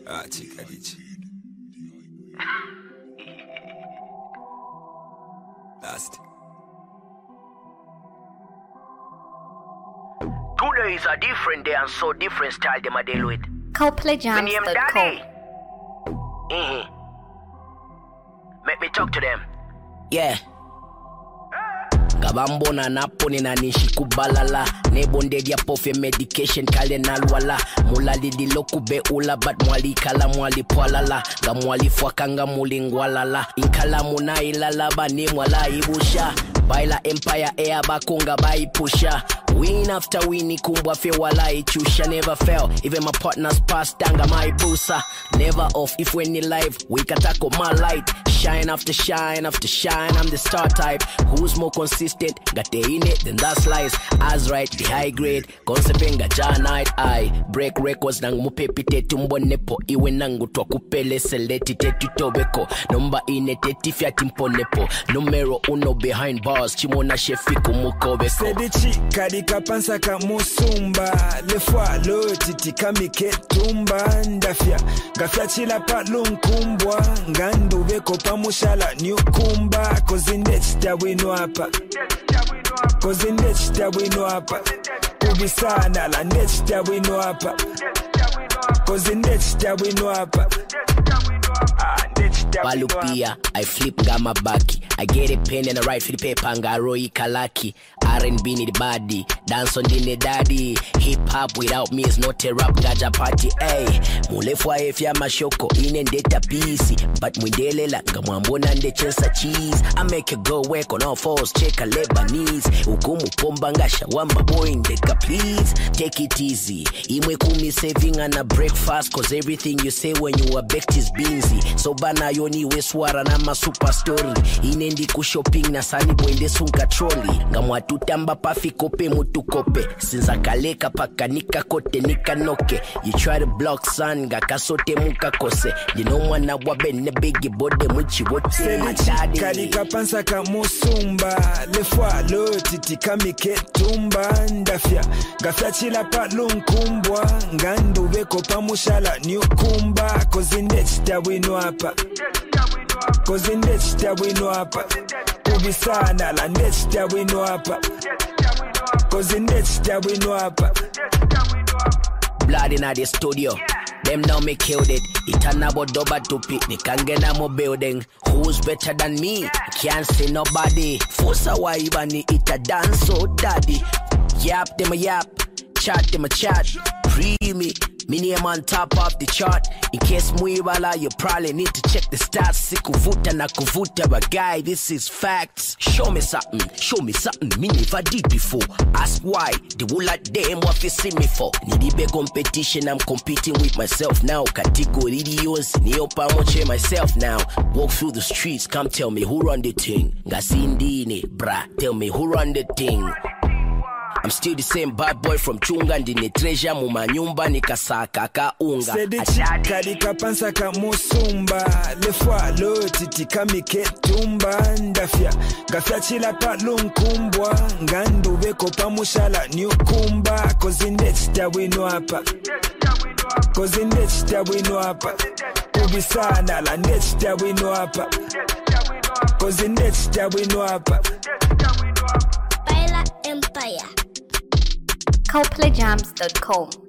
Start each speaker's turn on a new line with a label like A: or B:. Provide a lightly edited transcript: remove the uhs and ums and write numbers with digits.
A: Ah, chica, dichi. Last.
B: Today is a different day and so different style them a deal with.
C: ColdPlayJams.com.
B: Make me talk to them.
D: Yeah. Kabambona naponi na nishi kubalala Nebonde dia pofe medication kale nalwala Mulali di lokube ula bat mwali kala mwali pwalala Ga mwali fwakanga mulingwalala Inkala muna ilala bani mwala ibusha Baila empire air bakunga bai pusha Win after win kumbwa fe wala ichusha Never fail, even my partners passed danga my boosa Never off, if when ni live, we katako my light Shine after shine after shine, I'm the star type Who's more consistent, got the in it, then that's lies As right, the high grade, konsepenga janite I break records nang mupepite tumbo nepo Iwe nangu twa kupele seleti tetu tobeko Number ine teti fiati mpo nepo Numero uno behind bars, chimona shefiku mukobeko
A: Sedichi kadika pansa ka musumba Lefwa lo titi kamike tumba Ndafya, gafya chila pa lunkumbwa Ngandu beko pamushala nyukumba Kozinde chita wino hapa Kozinde chita wino hapa Kubisana la nde chita wino hapa Kozinde chita wino hapa
D: Balupia, I flip gama baki I get a pen and I write for the paper and I roi kalaki R&B ni the body, dance on the daddy Hip hop without me is not a rap gaja party Ay, mulefwa efya mashoko inendeta pisi But mwendelela ngamwambona nde chensa cheese I make a go work on all fours, check a Lebanese Ukumu pomba ngasha wamba boy ndeka please Take it easy, imwe kumi saving and a breakfast Cause everything you say when you are baked is beansy So bana yoni we swara na ma super story Inendi ku shopping na sani boende sunka trolley Ngamwa tutamba pafi kope mutu kope Sinza kaleka paka nika kote nika noke You try to block sun ga kasote muka kose You know mwana wabe ne bigi bode mwichi wote
A: Sedichi kalika pansa ka musumba Lefwa lo titi kamike tumba Ndafya, gafya chila pa lunkumbwa Ngandu beko pamushala nyukumba Kozinde chita wino hapa Kozinde chita wino hapa Kubisana la nde chita wino hapa Kozinde chita wino hapa
D: Blood in the studio Them now me killed it Itanabo doba tupi Nikangena mo building Who's better than me? Can't say nobody Fosa waibani ita dance so daddy Yap them a yap Chat them a chat Pre me Me name on top of the chart In case muibala you probably need to check the stats Sikuvuta na kuvuta but guy this is facts Show me something me never did before Ask why, the whole of them what you see me for Nidibe competition I'm competing with myself now Category videos, niopa moche myself now Walk through the streets, come tell me who run the thing Ngasindine, brah, tell me who run the thing I'm still the same bad boy from Chunga Ndine treasure mumanyumba nikasaka ka unga
A: Sedichi kalika pansa ka musumba Lefwa lo titi kamike tumba Ndafya, gafya chila pa lunkumbwa Ngandu beko pamushala nyukumba Kozinde chita wino hapa Kozinde chita wino hapa Kubisana la nde chita wino hapa Kozinde chita wino hapa
C: Baila Empire. ColdPlayJams.com.